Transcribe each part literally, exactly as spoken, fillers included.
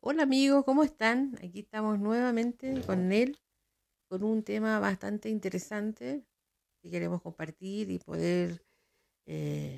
Hola amigos, ¿cómo están? Aquí estamos nuevamente con él, con un tema bastante interesante que queremos compartir y poder, eh,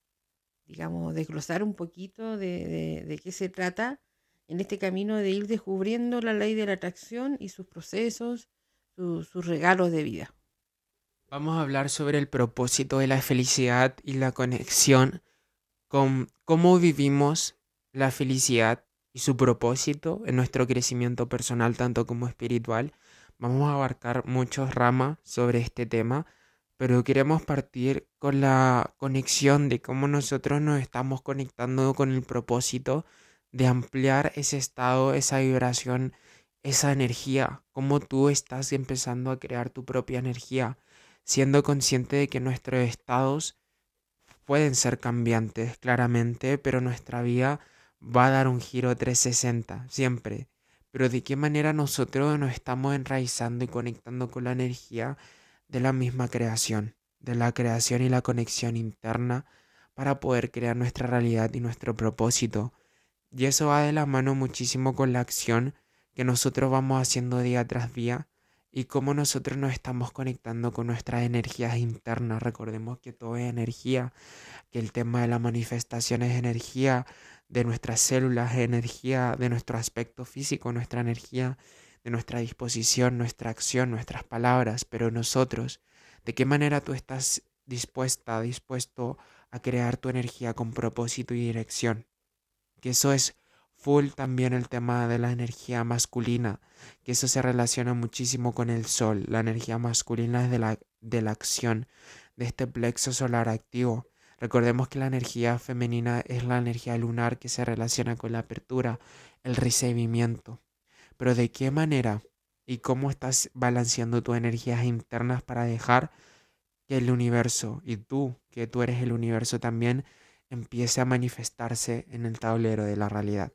digamos, desglosar un poquito de, de- de qué se trata en este camino de ir descubriendo la ley de la atracción y sus procesos, su- sus regalos de vida. Vamos a hablar sobre el propósito de la felicidad y la conexión con cómo vivimos la felicidad y su propósito en nuestro crecimiento personal tanto como espiritual. Vamos a abarcar muchas ramas sobre este tema, pero queremos partir con la conexión de cómo nosotros nos estamos conectando con el propósito de ampliar ese estado, esa vibración, esa energía, cómo tú estás empezando a crear tu propia energía, siendo consciente de que nuestros estados pueden ser cambiantes, claramente, pero nuestra vida va a dar un giro trescientos sesenta, siempre. Pero de qué manera nosotros nos estamos enraizando y conectando con la energía de la misma creación, de la creación y la conexión interna para poder crear nuestra realidad y nuestro propósito. Y eso va de la mano muchísimo con la acción que nosotros vamos haciendo día tras día y cómo nosotros nos estamos conectando con nuestras energías internas. Recordemos que todo es energía, que el tema de la manifestación es energía, de nuestras células es energía, de nuestro aspecto físico, nuestra energía, de nuestra disposición, nuestra acción, nuestras palabras, pero nosotros, ¿de qué manera tú estás dispuesta, dispuesto a crear tu energía con propósito y dirección? Que eso es full también el tema de la energía masculina, que eso se relaciona muchísimo con el sol. La energía masculina es de la, de la acción, de este plexo solar activo. Recordemos que la energía femenina es la energía lunar que se relaciona con la apertura, el recibimiento. Pero ¿de qué manera y cómo estás balanceando tus energías internas para dejar que el universo y tú, que tú eres el universo también, empiece a manifestarse en el tablero de la realidad?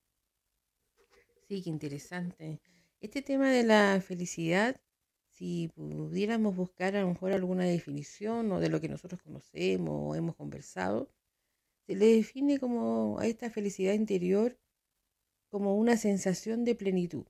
Sí, qué interesante. Este tema de la felicidad, si pudiéramos buscar a lo mejor alguna definición o de lo que nosotros conocemos o hemos conversado, se le define como a esta felicidad interior como una sensación de plenitud.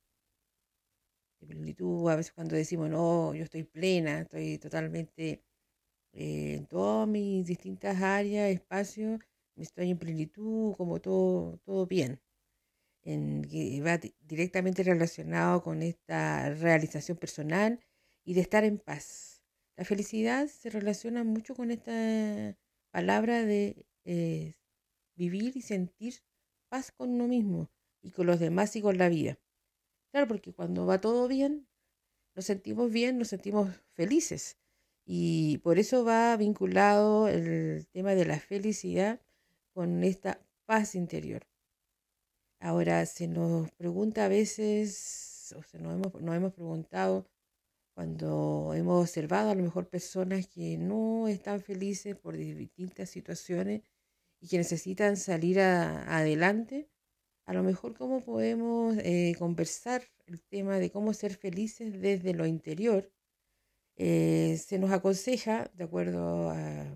De plenitud, a veces cuando decimos, no, yo estoy plena, estoy totalmente eh, en todas mis distintas áreas, espacios, estoy en plenitud, como todo, todo bien, en, que va di- directamente relacionado con esta realización personal y de estar en paz. La felicidad se relaciona mucho con esta palabra de eh, vivir y sentir paz con uno mismo y con los demás y con la vida. Claro, porque cuando va todo bien, nos sentimos bien, nos sentimos felices. Y por eso va vinculado el tema de la felicidad con esta paz interior. Ahora, se nos pregunta a veces, o sea, nos hemos, nos hemos preguntado cuando hemos observado a lo mejor personas que no están felices por distintas situaciones y que necesitan salir a- adelante, a lo mejor cómo podemos eh, conversar el tema de cómo ser felices desde lo interior. Eh, se nos aconseja, de acuerdo a,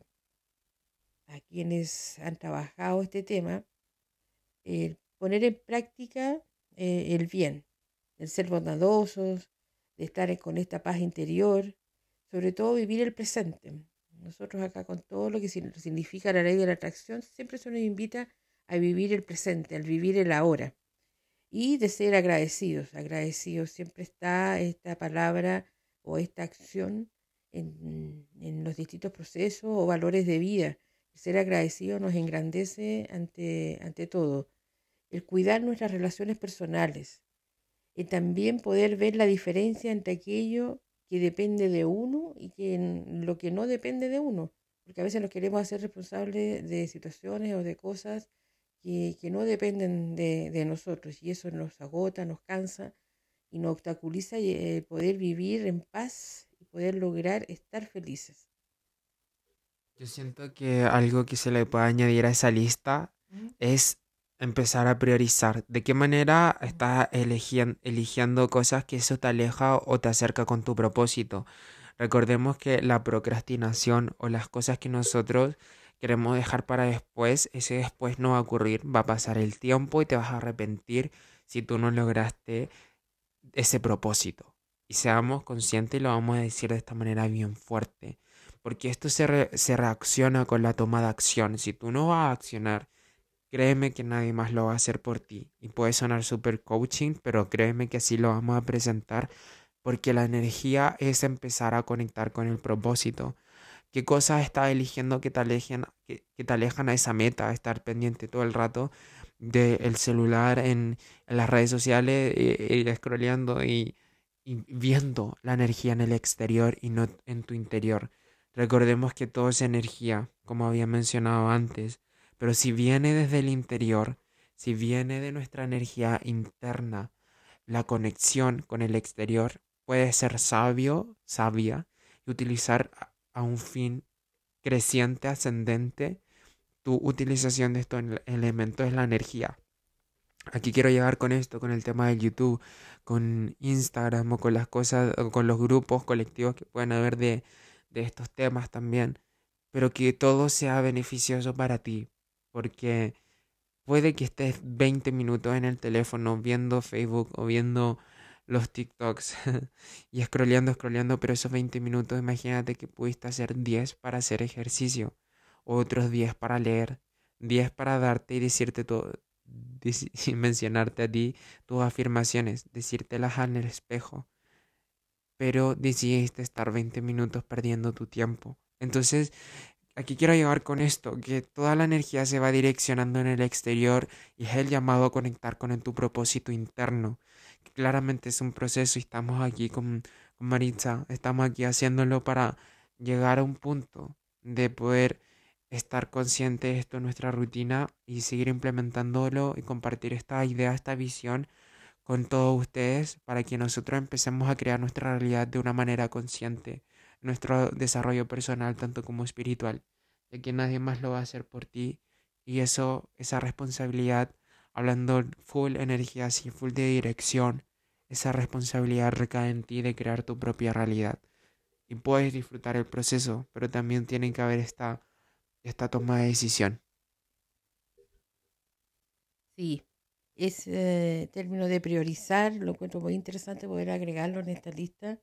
a quienes han trabajado este tema, eh, poner en práctica eh, el bien, el ser bondadosos, de estar con esta paz interior, sobre todo vivir el presente. Nosotros acá con todo lo que significa la ley de la atracción, siempre se nos invita a vivir el presente, al vivir el ahora y de ser agradecidos. Agradecidos siempre está esta palabra o esta acción en, en los distintos procesos o valores de vida. Ser agradecido nos engrandece ante, ante todo. El cuidar nuestras relaciones personales y también poder ver la diferencia entre aquello que depende de uno y que en lo que no depende de uno. Porque a veces nos queremos hacer responsables de situaciones o de cosas que, que no dependen de, de nosotros y eso nos agota, nos cansa y nos obstaculiza eh, poder vivir en paz y poder lograr estar felices. Yo siento que algo que se le puede añadir a esa lista ¿Mm? es empezar a priorizar. ¿De qué manera estás eligiendo, eligiendo cosas que eso te aleja o te acerca con tu propósito? Recordemos que la procrastinación o las cosas que nosotros queremos dejar para después, ese después no va a ocurrir, va a pasar el tiempo y te vas a arrepentir si tú no lograste ese propósito. Y seamos conscientes y lo vamos a decir de esta manera bien fuerte. Porque esto se, re- se reacciona con la toma de acción. Si tú no vas a accionar, créeme que nadie más lo va a hacer por ti. Y puede sonar super coaching, pero créeme que así lo vamos a presentar. Porque la energía es empezar a conectar con el propósito. ¿Qué cosas estás eligiendo que te alejen, que, que te alejan a esa meta? Estar pendiente todo el rato del celular en, en las redes sociales, y, y scrolleando y, y viendo la energía en el exterior y no en tu interior. Recordemos que todo es energía, como había mencionado antes, pero si viene desde el interior, si viene de nuestra energía interna, la conexión con el exterior puede ser sabio, sabia y utilizar a a un fin creciente, ascendente. Tu utilización de estos ele- elementos es la energía. Aquí quiero llegar con esto, con el tema de YouTube, con Instagram o con las cosas, o con los grupos colectivos que pueden haber de, de estos temas también, pero que todo sea beneficioso para ti, porque puede que estés veinte minutos en el teléfono viendo Facebook o viendo los TikToks y scrolleando, scrolleando, pero esos veinte minutos, imagínate que pudiste hacer diez para hacer ejercicio, otros diez para leer, diez para darte y decirte todo, deci- y mencionarte a ti tus afirmaciones, decírtelas en el espejo, pero decidiste estar veinte minutos perdiendo tu tiempo. Entonces, aquí quiero llegar con esto, que toda la energía se va direccionando en el exterior y es el llamado a conectar con tu propósito interno, que claramente es un proceso y estamos aquí con, con Maritza, estamos aquí haciéndolo para llegar a un punto de poder estar consciente de esto en nuestra rutina y seguir implementándolo y compartir esta idea, esta visión con todos ustedes para que nosotros empecemos a crear nuestra realidad de una manera consciente, nuestro desarrollo personal tanto como espiritual, ya que nadie más lo va a hacer por ti y eso, esa responsabilidad, hablando full energía, así full de dirección, esa responsabilidad recae en ti de crear tu propia realidad y puedes disfrutar el proceso, pero también tiene que haber esta, esta toma de decisión. Sí, ese término de priorizar lo encuentro muy interesante poder agregarlo en esta lista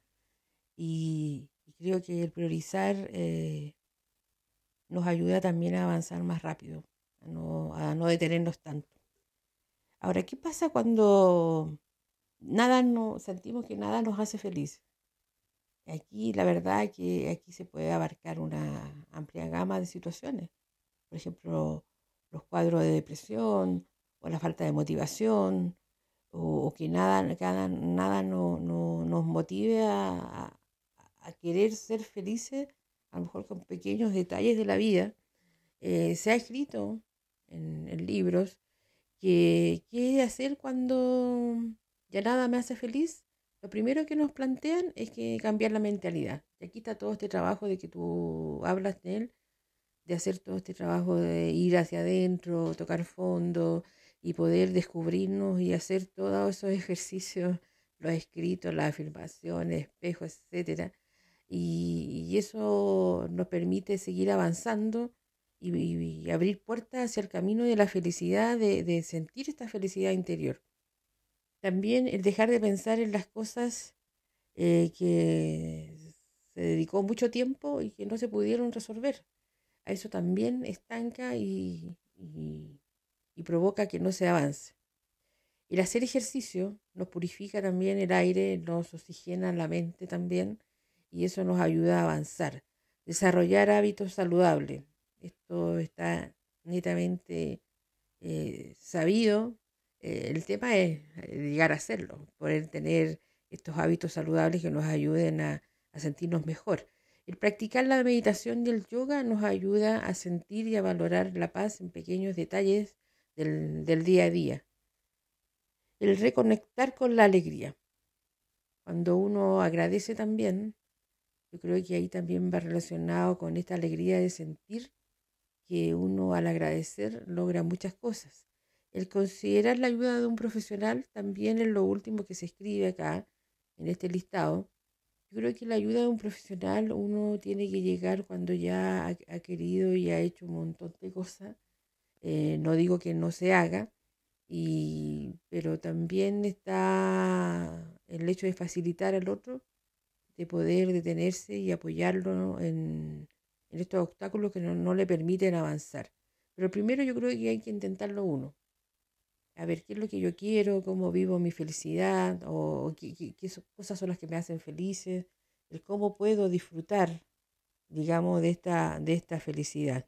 y, y creo que el priorizar eh, nos ayuda también a avanzar más rápido, a no, a no detenernos tanto. Ahora, ¿qué pasa cuando nada no, sentimos que nada nos hace feliz? Aquí la verdad que aquí se puede abarcar una amplia gama de situaciones. Por ejemplo, los cuadros de depresión o la falta de motivación o, o que nada, nada, nada no, no- nos motive a, a- a querer ser felices, a lo mejor con pequeños detalles de la vida. Eh, se ha escrito en, en libros que qué hacer cuando ya nada me hace feliz. Lo primero que nos plantean es que cambiar la mentalidad. Y aquí está todo este trabajo de que tú hablas de él, de hacer todo este trabajo de ir hacia adentro, tocar fondo y poder descubrirnos y hacer todos esos ejercicios, los escritos, las afirmaciones, espejos, etcétera. Y, y eso nos permite seguir avanzando y, y- y abrir puertas hacia el camino de la felicidad, de, de sentir esta felicidad interior. También el dejar de pensar en las cosas eh, que se dedicó mucho tiempo y que no se pudieron resolver. A eso también estanca y, y- y provoca que no se avance. El hacer ejercicio nos purifica también el aire, nos oxigena la mente también y eso nos ayuda a avanzar. Desarrollar hábitos saludables. Esto está netamente eh, sabido. Eh, el tema es eh, llegar a hacerlo, poder tener estos hábitos saludables que nos ayuden a, a sentirnos mejor. El practicar la meditación y el yoga nos ayuda a sentir y a valorar la paz en pequeños detalles del, del día a día. El reconectar con la alegría. Cuando uno agradece también, yo creo que ahí también va relacionado con esta alegría de sentir que uno al agradecer logra muchas cosas. El considerar la ayuda de un profesional también es lo último que se escribe acá en este listado. Yo creo que la ayuda de un profesional uno tiene que llegar cuando ya ha, ha querido y ha hecho un montón de cosas. Eh, no digo que no se haga, y, pero también está el hecho de facilitar al otro, de poder detenerse y apoyarlo en, en estos obstáculos que no, no le permiten avanzar. Pero primero yo creo que hay que intentarlo uno, a ver qué es lo que yo quiero, cómo vivo mi felicidad, o, o qué, qué- qué so- cosas son las que me hacen felices, el cómo puedo disfrutar, digamos, de esta, de esta felicidad.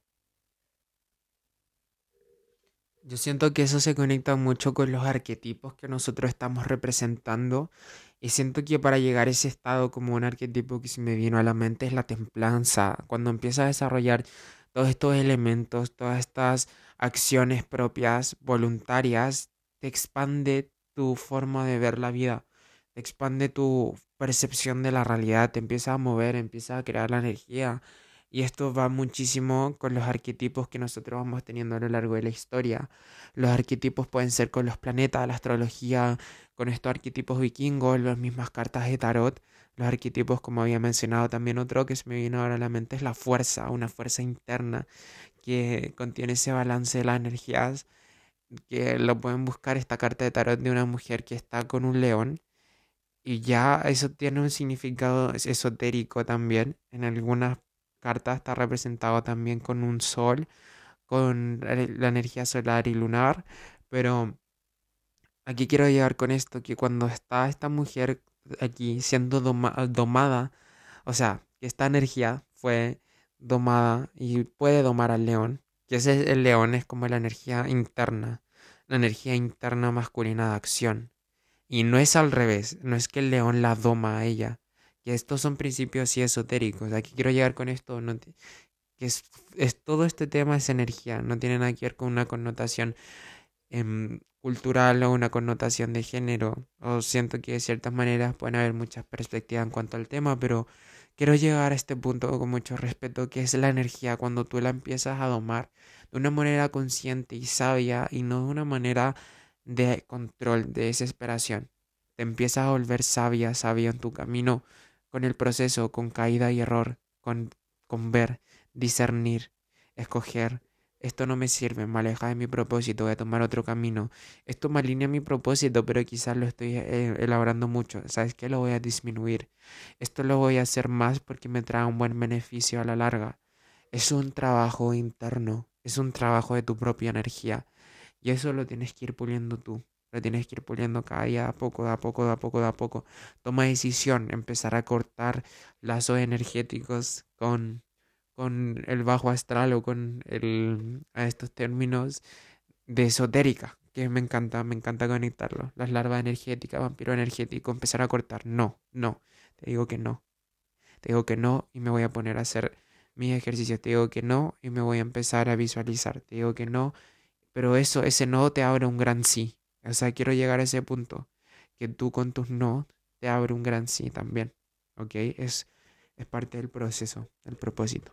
Yo siento que eso se conecta mucho con los arquetipos que nosotros estamos representando y siento que para llegar a ese estado como un arquetipo que se me vino a la mente es la templanza. Cuando empiezas a desarrollar todos estos elementos, todas estas acciones propias, voluntarias, te expande tu forma de ver la vida, te expande tu percepción de la realidad, te empieza a mover, empieza a crear la energía. Y esto va muchísimo con los arquetipos que nosotros vamos teniendo a lo largo de la historia. Los arquetipos pueden ser con los planetas, la astrología, con estos arquetipos vikingos, las mismas cartas de tarot. Los arquetipos, como había mencionado también otro que se me vino ahora a la mente, es la fuerza, una fuerza interna que contiene ese balance de las energías, que lo pueden buscar esta carta de tarot de una mujer que está con un león. Y ya eso tiene un significado es- esotérico también. En algunas cartas está representado también con un sol, con la la energía solar y lunar. Pero aquí quiero llegar con esto, que cuando está esta mujer aquí siendo doma- domada, o sea, que esta energía fue domada y puede domar al león, que ese el león es como la energía interna, la energía interna masculina de acción. Y no es al revés, no es que el león la doma a ella, que estos son principios así esotéricos. Aquí quiero llegar con esto, no te- que es, es todo este tema es energía, no tiene nada que ver con una connotación em, cultural o una connotación de género. O siento que de ciertas maneras pueden haber muchas perspectivas en cuanto al tema, pero quiero llegar a este punto con mucho respeto, que es la energía cuando tú la empiezas a domar de una manera consciente y sabia y no de una manera de control, de desesperación. Te empiezas a volver sabia, sabia en tu camino con el proceso, con caída y error, con, con ver, discernir, escoger. Esto no me sirve, me aleja de mi propósito, voy a tomar otro camino. Esto me alinea a mi propósito, pero quizás lo estoy eh, elaborando mucho. ¿Sabes qué? Lo voy a disminuir. Esto lo voy a hacer más porque me trae un buen beneficio a la larga. Es un trabajo interno, es un trabajo de tu propia energía. Y eso lo tienes que ir puliendo tú. Lo tienes que ir puliendo cada día, de a poco, de a poco, de a poco, de a poco. Toma decisión, empezar a cortar lazos energéticos con con el bajo astral o con el, a estos términos de esotérica, que me encanta, me encanta conectarlo. Las larvas energéticas, vampiro energético, empezar a cortar. No, no, te digo que no, te digo que no y me voy a poner a hacer mis ejercicios, te digo que no y me voy a empezar a visualizar, te digo que no, pero eso, ese no te abre un gran sí. O sea, quiero llegar a ese punto, que tú con tus no te abre un gran sí también, ¿ok? Es, es parte del proceso, del propósito.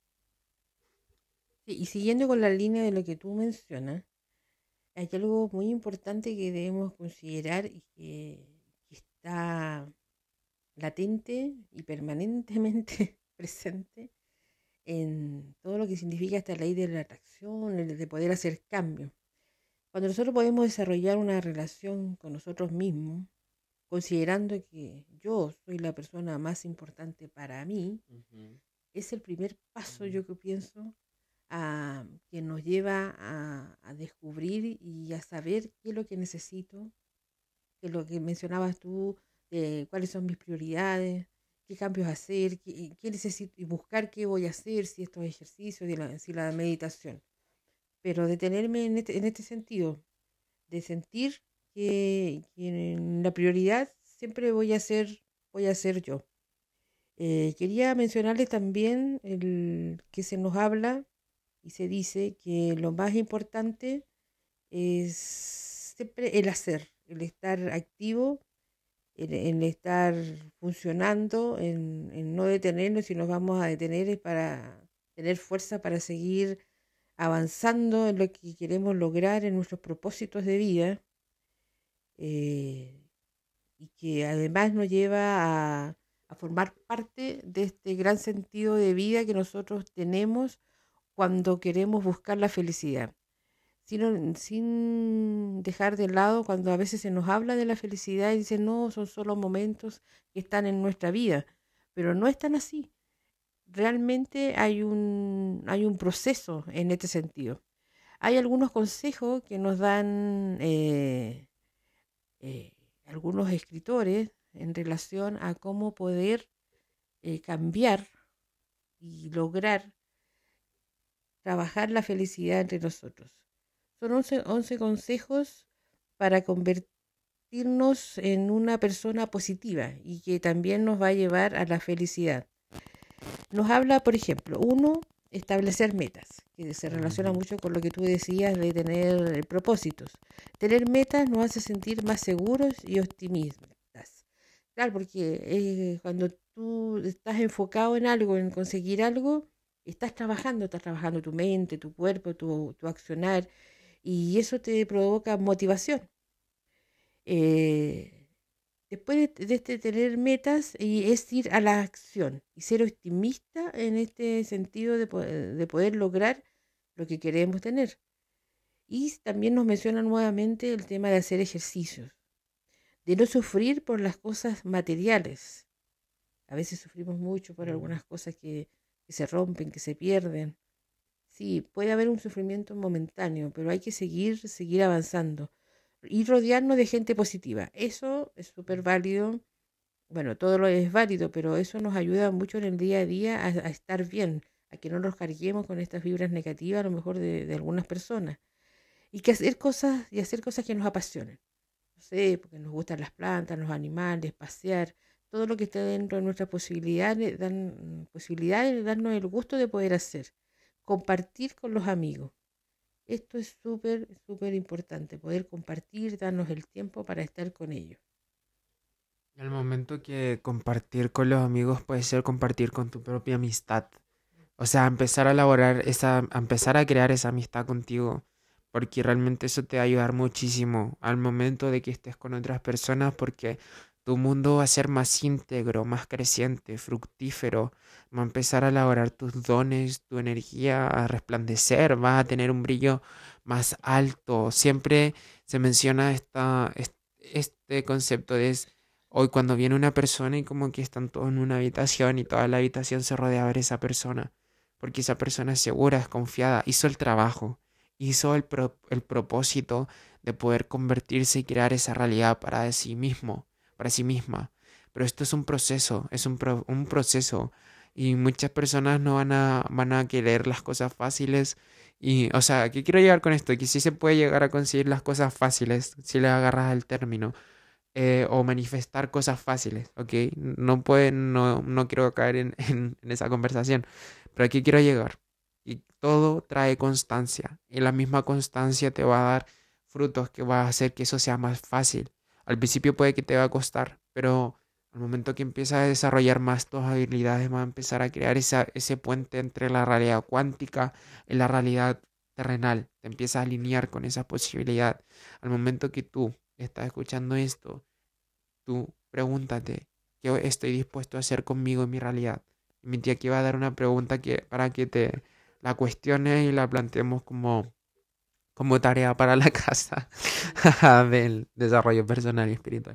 Sí, y siguiendo con la línea de lo que tú mencionas, hay algo muy importante que debemos considerar y que, que está latente y permanentemente presente en todo lo que significa esta ley de la atracción, el de poder hacer cambios. Cuando nosotros podemos desarrollar una relación con nosotros mismos, considerando que yo soy la persona más importante para mí, Ujú, es el primer paso, ujú. yo que pienso, a, que nos lleva a, a descubrir y a saber qué es lo que necesito, que lo que mencionabas tú, de cuáles son mis prioridades, qué cambios hacer, qué, qué necesito y buscar qué voy a hacer, si estos ejercicios, si la, si la meditación. Pero detenerme en este, en este sentido, de sentir que, que en la prioridad siempre voy a ser, voy a ser yo. Eh, quería mencionarle también el, que se nos habla y se dice que lo más importante es siempre el hacer, el estar activo, el, el estar funcionando, en, en no detenernos. Si nos vamos a detener es para tener fuerza para seguir avanzando en lo que queremos lograr, en nuestros propósitos de vida, eh, y que además nos lleva a, a formar parte de este gran sentido de vida que nosotros tenemos cuando queremos buscar la felicidad. Sin, sin dejar de lado cuando a veces se nos habla de la felicidad y dicen, no, son solo momentos que están en nuestra vida, pero no es tan así. Realmente hay un, hay un proceso en este sentido. Hay algunos consejos que nos dan eh, eh, algunos escritores en relación a cómo poder eh, cambiar y lograr trabajar la felicidad entre nosotros. Son once, once consejos para convertirnos en una persona positiva y que también nos va a llevar a la felicidad. Nos habla, por ejemplo, uno, establecer metas, que se relaciona mucho con lo que tú decías de tener propósitos. Tener metas nos hace sentir más seguros y optimistas. Claro, porque eh, cuando tú estás enfocado en algo, en conseguir algo, estás trabajando, estás trabajando tu mente, tu cuerpo, tu, tu accionar, y eso te provoca motivación. Eh, después de, de este tener metas, y es ir a la acción y ser optimista en este sentido de, poder- de poder lograr lo que queremos tener. Y también nos menciona nuevamente el tema de hacer ejercicios, de no sufrir por las cosas materiales. A veces sufrimos mucho por algunas cosas que, que se rompen, que se pierden. Sí, puede haber un sufrimiento momentáneo, pero hay que seguir, seguir avanzando y rodearnos de gente positiva. Eso es súper válido. Bueno, todo lo es válido, pero eso nos ayuda mucho en el día a día a, a estar bien, a que no nos carguemos con estas vibras negativas, a lo mejor de, de algunas personas. Y que hacer cosas, y hacer cosas que nos apasionen. No sé, porque nos gustan las plantas, los animales, pasear, todo lo que esté dentro de nuestras posibilidades, dan posibilidades de darnos el gusto de poder hacer. Compartir con los amigos. Esto es súper, súper importante, poder compartir, darnos el tiempo para estar con ellos. El momento que compartir con los amigos puede ser compartir con tu propia amistad. O sea, empezar a elaborar esa, a empezar a crear esa amistad contigo, porque realmente eso te va a ayudar muchísimo al momento de que estés con otras personas, porque tu mundo va a ser más íntegro, más creciente, fructífero, va a empezar a elaborar tus dones, tu energía a resplandecer, vas a tener un brillo más alto. Siempre se menciona esta, es- este concepto de es, hoy cuando viene una persona y como que están todos en una habitación y toda la habitación se rodea a ver esa persona porque esa persona es segura, es confiada, hizo el trabajo, hizo el, pro- el propósito de poder convertirse y crear esa realidad para sí mismo, para sí misma. Pero esto es un proceso, es un, pro- un proceso y muchas personas no van a, van a querer las cosas fáciles y, o sea, ¿qué quiero llegar con esto? Que sí se puede llegar a conseguir las cosas fáciles si le agarras el término eh, o manifestar cosas fáciles, ¿ok? No puede, no, no quiero caer en, en, en esa conversación, pero aquí quiero llegar. Y todo trae constancia, y la misma constancia te va a dar frutos que va a hacer que eso sea más fácil. Al principio puede que te va a costar, pero al momento que empiezas a desarrollar más tus habilidades, va a empezar a crear esa, ese puente entre la realidad cuántica y la realidad terrenal. Te empiezas a alinear con esa posibilidad. Al momento que tú estás escuchando esto, tú pregúntate, ¿qué estoy dispuesto a hacer conmigo en mi realidad? Y mi tía aquí va a dar una pregunta que, para que te la cuestiones y la planteemos como, como tarea para la casa del desarrollo personal y espiritual.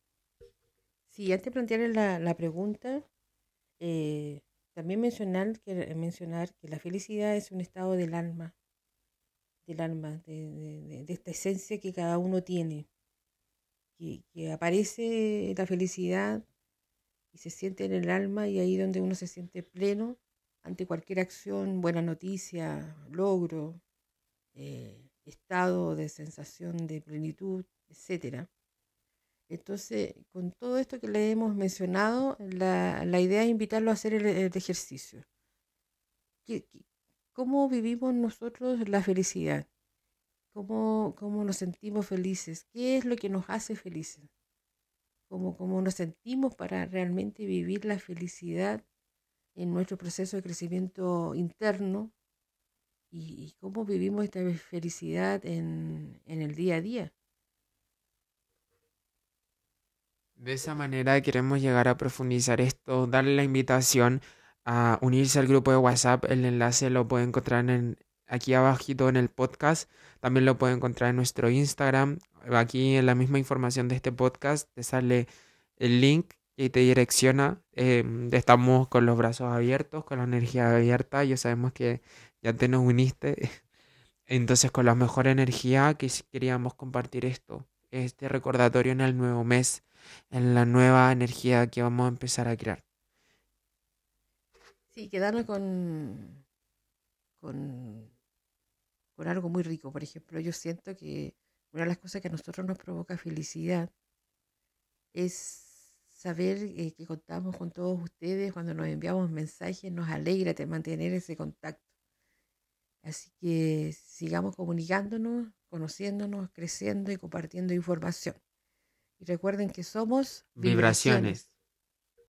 Sí, antes de plantear la, la pregunta, eh, también mencionar que, mencionar que la felicidad es un estado del alma, del alma, de, de- de- de esta esencia que cada uno tiene, que, que aparece la felicidad y se siente en el alma y ahí donde uno se siente pleno ante cualquier acción, buena noticia, logro, eh, estado de sensación de plenitud, etcétera. Entonces, con todo esto que le hemos mencionado, la, la idea es invitarlo a hacer el, el ejercicio. ¿Qué- qué- ¿Cómo vivimos nosotros la felicidad? ¿Cómo, cómo nos sentimos felices? ¿Qué es lo que nos hace felices? ¿Cómo, cómo nos sentimos para realmente vivir la felicidad en nuestro proceso de crecimiento interno? ¿Y, y cómo vivimos esta felicidad en, en el día a día? De esa manera queremos llegar a profundizar esto, darle la invitación a unirse al grupo de WhatsApp. El enlace lo pueden encontrar en, aquí abajito en el podcast. También lo pueden encontrar en nuestro Instagram. Aquí en la misma información de este podcast te sale el link y te direcciona. Eh, estamos con los brazos abiertos, con la energía abierta. Ya sabemos que ya te nos uniste. Entonces con la mejor energía que queríamos compartir esto, este recordatorio en el nuevo mes, en la nueva energía que vamos a empezar a crear. Sí, quedarnos con, con, con algo muy rico. Por ejemplo, yo siento que una de las cosas que a nosotros nos provoca felicidad es saber eh, que contamos con todos ustedes cuando nos enviamos mensajes, nos alegra de mantener ese contacto. Así que sigamos comunicándonos, conociéndonos, creciendo y compartiendo información. Y recuerden que somos Vibraciones. vibraciones.